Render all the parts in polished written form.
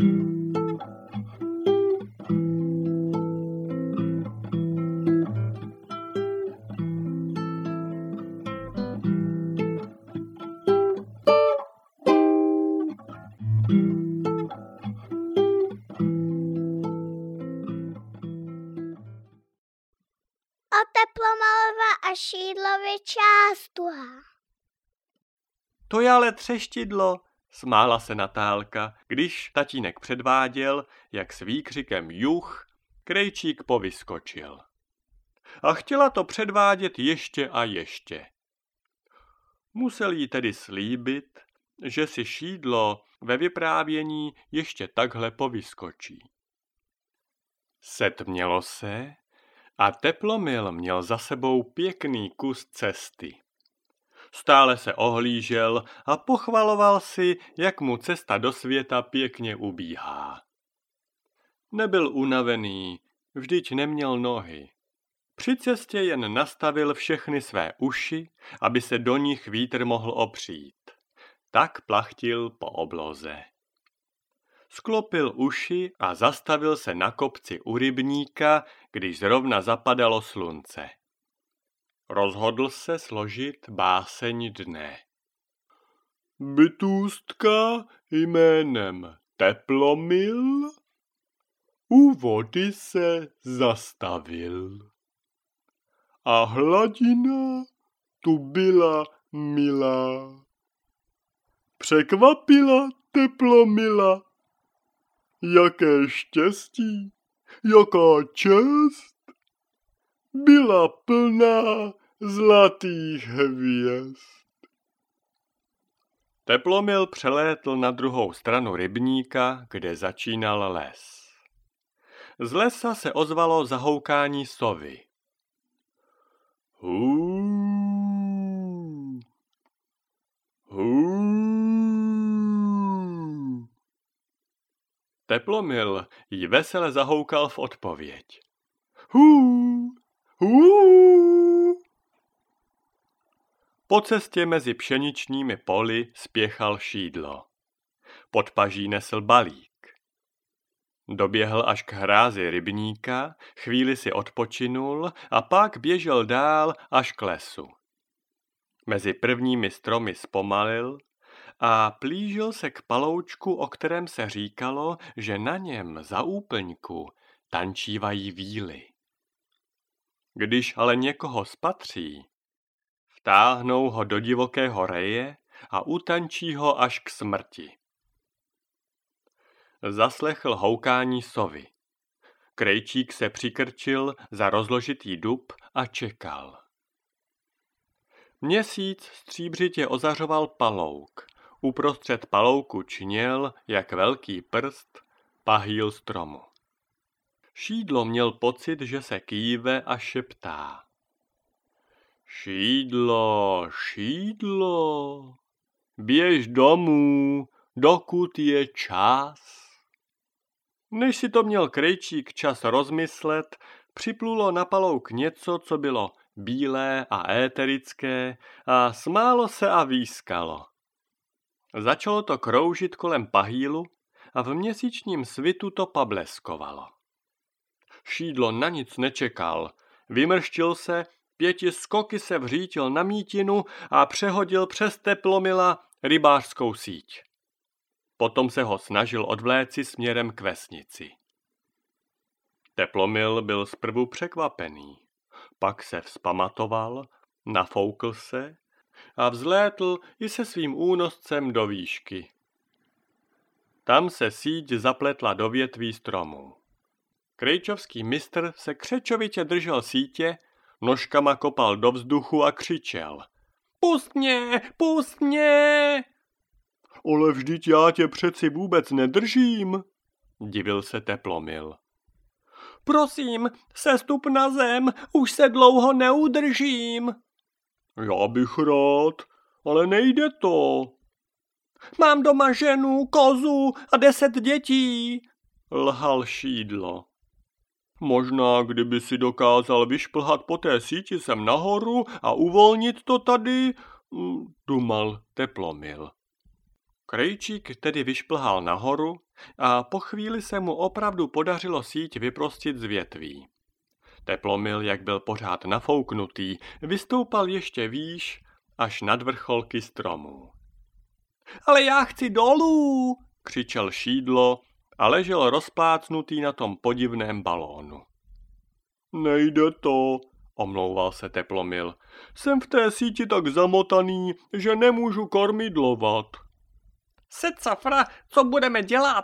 O Teplomilova a Šídlovi část druhá. To je ale třeštidlo, smála se Natálka, když tatínek předváděl, jak s výkřikem juch Krejčík povyskočil. A chtěla to předvádět ještě a ještě. Musel jí tedy slíbit, že si Šídlo ve vyprávění ještě takhle povyskočí. Setmělo se a Teplomil měl za sebou pěkný kus cesty. Stále se ohlížel a pochvaloval si, jak mu cesta do světa pěkně ubíhá. Nebyl unavený, vždyť neměl nohy. Při cestě jen nastavil všechny své uši, aby se do nich vítr mohl opřít. Tak plachtil po obloze. Sklopil uši a zastavil se na kopci u rybníka, když zrovna zapadalo slunce. Rozhodl se složit báseň dne. Bytůstka jménem Teplomil u vody se zastavil. A hladina tu byla milá. Překvapila Teplomila. Jaké štěstí, jaká čest, byla plná zlatých hvězd. Teplomil přelétl na druhou stranu rybníka, kde začínal les. Z lesa se ozvalo zahoukání sovy. Hů, hů. Teplomil jí vesele zahoukal v odpověď. Hů, hů. Po cestě mezi pšeničními poli spěchal Šídlo. Pod paží nesl balík. Doběhl až k hrázi rybníka, chvíli si odpočinul a pak běžel dál až k lesu. Mezi prvními stromy zpomalil a plížil se k paloučku, o kterém se říkalo, že na něm za úplňku tančívají víly. Když ale někoho spatří, vtáhnou ho do divokého reje a utančí ho až k smrti. Zaslechl houkání sovy. Krejčík se přikrčil za rozložitý dub a čekal. Měsíc stříbřitě ozařoval palouk. Uprostřed palouku čněl, jak velký prst, pahýl stromu. Šídlo měl pocit, že se kýve a šeptá. Šídlo, Šídlo, běž domů, dokud je čas. Než si to měl Krejčík čas rozmyslet, připlulo na palouk něco, co bylo bílé a éterické a smálo se a výskalo. Začalo to kroužit kolem pahýlu a v měsíčním svitu to pableskovalo. Šídlo na nic nečekal, vymrštil se, 5 skoky se vřítil na mítinu a přehodil přes Teplomila rybářskou síť. Potom se ho snažil odvléci směrem k vesnici. Teplomil byl zprvu překvapený, pak se vzpamatoval, nafoukl se a vzlétl i se svým únoscem do výšky. Tam se síť zapletla do větví stromů. Krejčovský mistr se křečovitě držel sítě, nožkama kopal do vzduchu a křičel. Pust mě, pust mě! Ale vždyť já tě přeci vůbec nedržím, divil se Teplomil. Prosím, sestup na zem, už se dlouho neudržím. Já bych rád, ale nejde to. Mám doma ženu, kozu a 10 dětí, lhal Šídlo. Možná, kdyby si dokázal vyšplhat po té síti sem nahoru a uvolnit to tady, dumal Teplomil. Krejčík tedy vyšplhal nahoru a po chvíli se mu opravdu podařilo síť vyprostit z větví. Teplomil, jak byl pořád nafouknutý, vystoupal ještě výš, až nad vrcholky stromů. Ale já chci dolů, křičel Šídlo a ležel rozplácnutý na tom podivném balónu. Nejde to, omlouval se Teplomil. Jsem v té síti tak zamotaný, že nemůžu kormidlovat. Secafra, co budeme dělat?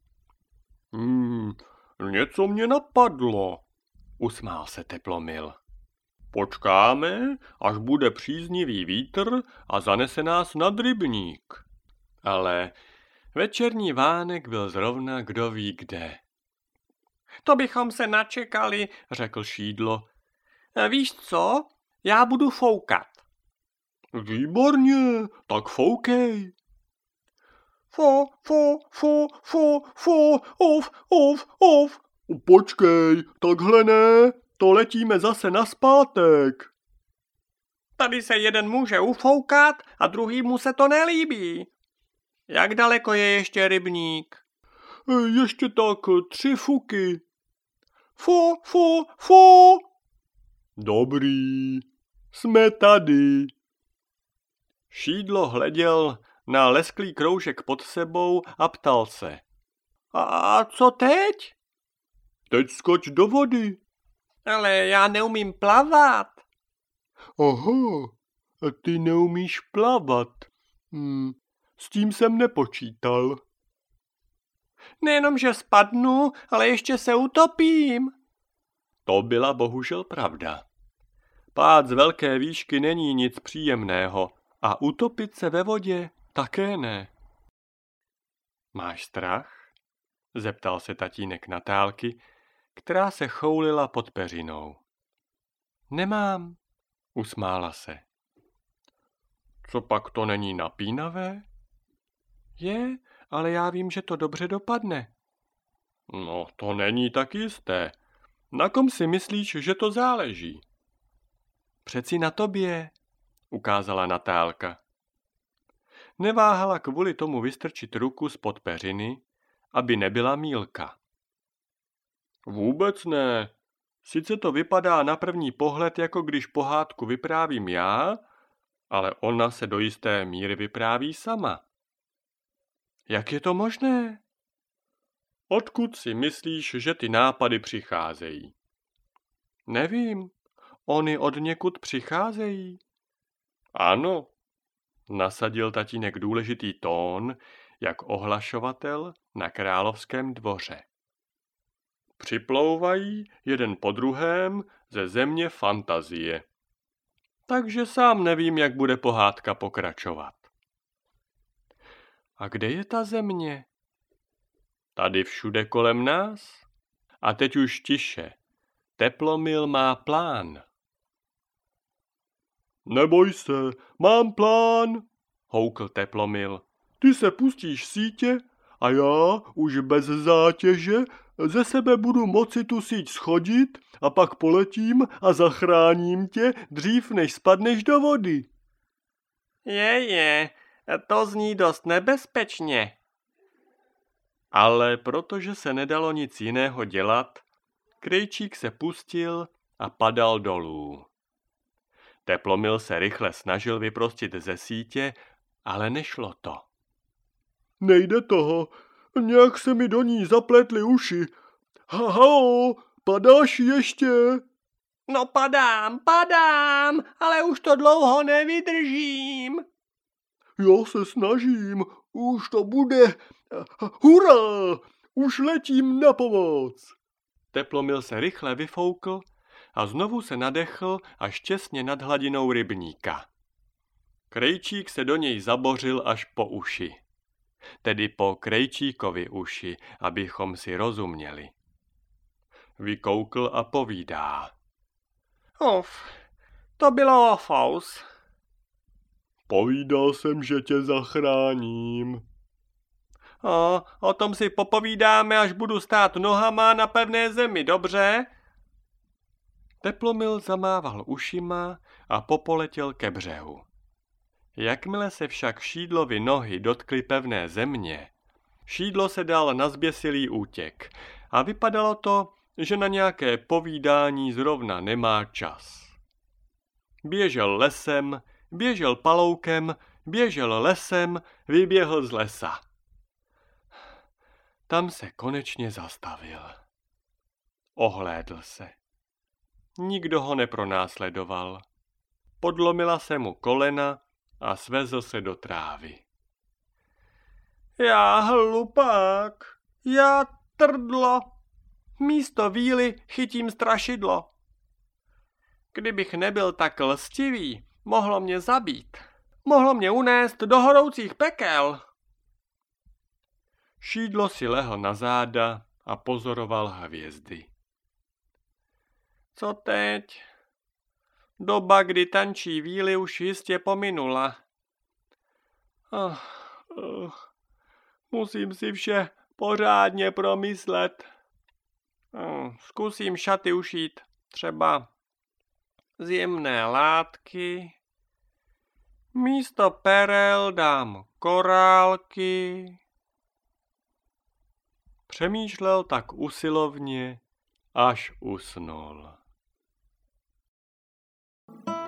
Něco mě napadlo, usmál se Teplomil. Počkáme, až bude příznivý vítr a zanese nás nad rybník. Ale večerní vánek byl zrovna kdo ví kde. To bychom se načekali, řekl Šídlo. Víš co? Já budu foukat. Výborně, tak foukej. Of. Počkej, takhle ne, to letíme zase nazpátek. Tady se jeden může ufoukat a druhýmu se to nelíbí. Jak daleko je ještě rybník? Ještě tak 3 fuky. Fo. Dobrý, jsme tady. Šídlo hleděl na lesklý kroužek pod sebou a ptal se. A co teď? Teď skoč do vody. Ale já neumím plavat. Aha, a ty neumíš plavat. S tím jsem nepočítal. Nejenom, že spadnu, ale ještě se utopím. To byla bohužel pravda. Pád z velké výšky není nic příjemného a utopit se ve vodě také ne. Máš strach? Zeptal se tatínek Natálky, která se choulila pod peřinou. Nemám, usmála se. Co pak to není napínavé? Je, ale já vím, že to dobře dopadne. No, to není tak jisté. Na kom si myslíš, že to záleží? Přeci na tobě, ukázala Natálka. Neváhala kvůli tomu vystrčit ruku spod peřiny, aby nebyla mýlka. Vůbec ne. Sice to vypadá na první pohled, jako když pohádku vyprávím já, ale ona se do jisté míry vypráví sama. Jak je to možné? Odkud si myslíš, že ty nápady přicházejí? Nevím. Ony od někud přicházejí. Ano, nasadil tatínek důležitý tón, jak ohlašovatel na královském dvoře. Připlouvají jeden po druhém ze země fantazie. Takže sám nevím, jak bude pohádka pokračovat. A kde je ta země? Tady všude kolem nás? A teď už tiše. Teplomil má plán. Neboj se, mám plán, houkl Teplomil. Ty se pustíš sítě a já už bez zátěže ze sebe budu moci tu síť schodit a pak poletím a zachráním tě dřív, než spadneš do vody. To zní dost nebezpečně. Ale protože se nedalo nic jiného dělat, Krejčík se pustil a padal dolů. Teplomil se rychle snažil vyprostit ze sítě, ale nešlo to. Nejde toho, nějak se mi do ní zapletly uši. Halo, padáš ještě? No padám, ale už to dlouho nevydržím. Já se snažím, už to bude. Hurá, už letím na pomoc. Teplomil se rychle vyfoukl a znovu se nadechl až těsně nad hladinou rybníka. Krejčík se do něj zabořil až po uši. Tedy po Krejčíkovi uši, abychom si rozuměli. Vykoukl a povídá. To bylo fous. Povídal jsem, že tě zachráním. O tom si popovídáme, až budu stát nohama na pevné zemi, dobře? Teplomil zamával ušima a popoletěl ke břehu. Jakmile se však Šídlovi nohy dotkly pevné země, Šídlo se dal na zběsilý útěk a vypadalo to, že na nějaké povídání zrovna nemá čas. Běžel lesem, běžel paloukem, běžel lesem, vyběhl z lesa. Tam se konečně zastavil. Ohlédl se. Nikdo ho nepronásledoval. Podlomila se mu kolena a svezl se do trávy. Já hlupák, já trdlo, místo víly chytím strašidlo. Kdybych nebyl tak lstivý, mohlo mě zabít. Mohlo mě unést do horoucích pekel. Šídlo si lehl na záda a pozoroval hvězdy. Co teď? Doba, kdy tančí víly, už jistě pominula. Musím si vše pořádně promyslet. Zkusím šaty ušít, třeba z jemné látky. Místo perel dám korálky. Přemýšlel tak usilovně, až usnul.